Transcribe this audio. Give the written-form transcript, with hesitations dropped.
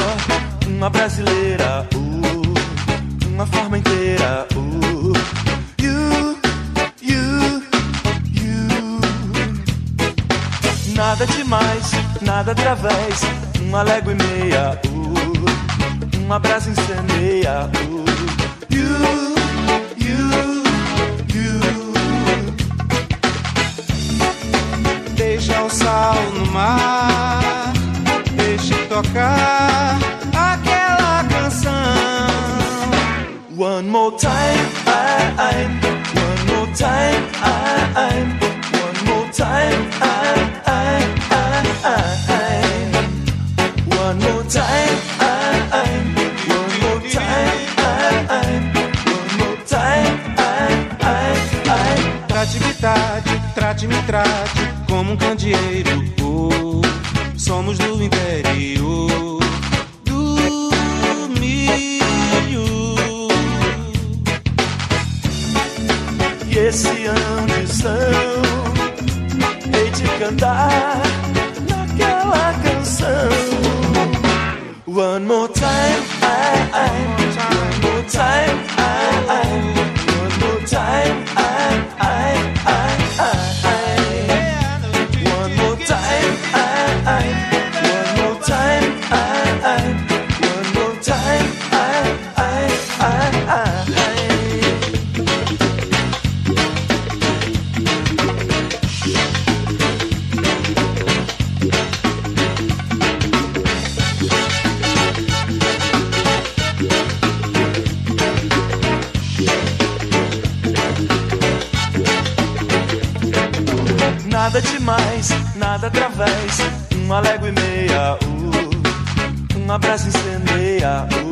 uma brasileira, uma forma inteira, you. Nada demais, nada através, uma légua e meia, uma brasa incendeia, you. Deixa o sal no mar, deixa tocar aquela canção. One more time, one more time, one more time, one more time, one more time, one more time. Trate-me, trate como um candeeiro. Somos do interior do milho. E esse ambição, hei de cantar naquela canção. One more time, one more time, one more time, one more time, one more time, one more time, Nada demais, nada através, uma légua e meia, uma brasa incendeia,